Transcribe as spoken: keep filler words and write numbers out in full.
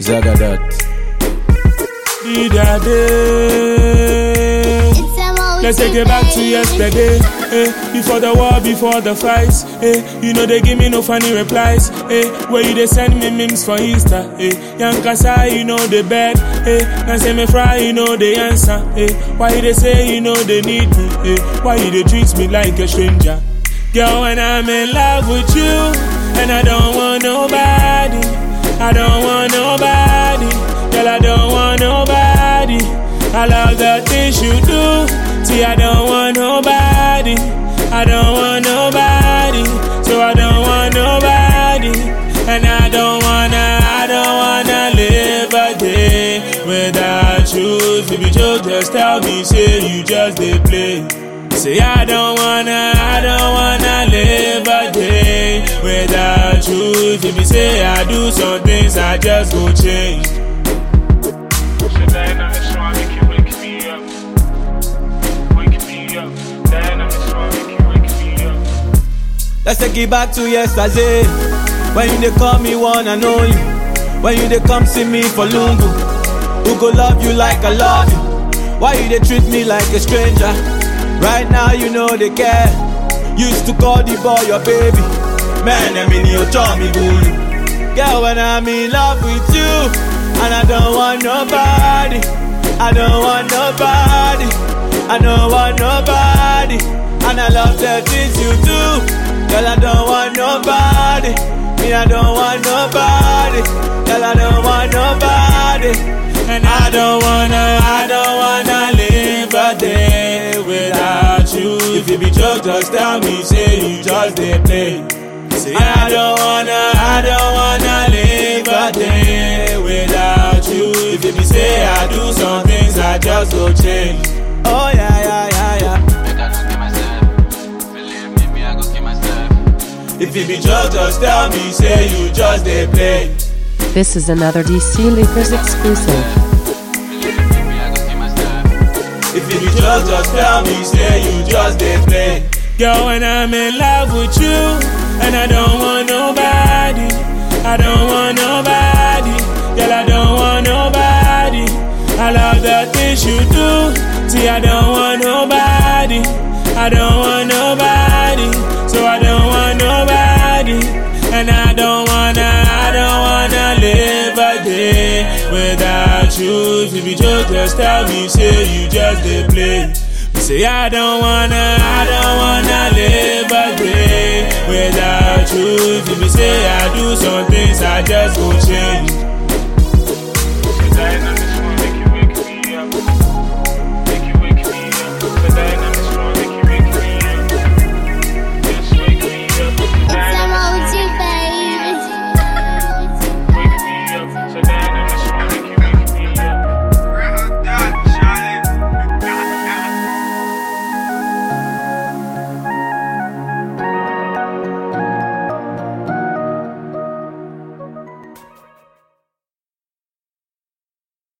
Zagadat. Let's take it back to yesterday, eh? Before the war, before the fights, eh? You know they give me no funny replies, eh? Where you they send me memes for Insta, eh? Yankasa, you know they beg, eh? Now say me fry, you know they answer, eh? Why they say you know they need me, eh? Why you they treat me like a stranger? Girl, when I'm in love with you, and I don't want nobody, I don't want nobody, girl, I don't want nobody. I love the things you do. See, I don't want nobody. I don't want nobody. So I don't want nobody. And I don't wanna, I don't wanna live a day without you. If you joke, just tell me, say you just dey play. Say I don't wanna, I don't wanna live a day without you. If you say I do some things, I just go change. Let's take it back to yesterday, when you dey call me one and only, when you dey come see me for Lungu. Who go love you like I love you? Why you dey treat me like a stranger? Right now you know they care. Used to call the boy your baby. Man, I mean you told me boo. Girl, when I'm in love with you, and I don't want nobody, I don't want nobody, I don't want nobody, and I love the things you do. Girl, I don't want nobody. Me, I don't want nobody. Girl, I don't want nobody. And I don't wanna, I don't wanna live a day without you. If you be joke, just tell me, say you just dey play. Say I don't wanna, I don't wanna live a day without you. If you be say I do some things, I just go change. Oh yeah, yeah, yeah, yeah. If you be joke, just tell me, say you just dey play. This is another D C Leakers exclusive. If you be joke, just tell me, say you just dey play. Girl, when I'm in love with you, and I don't want nobody, I don't want nobody, girl, I don't want nobody. I love the things you do. See, I don't want nobody, I don't want nobody. So I don't want nobody, and I don't wanna, I don't wanna live a day without you. If you joke, just tell me, say you just dey play. Say I don't wanna, I don't wanna live a day without you. If you say I do some things, I just go change.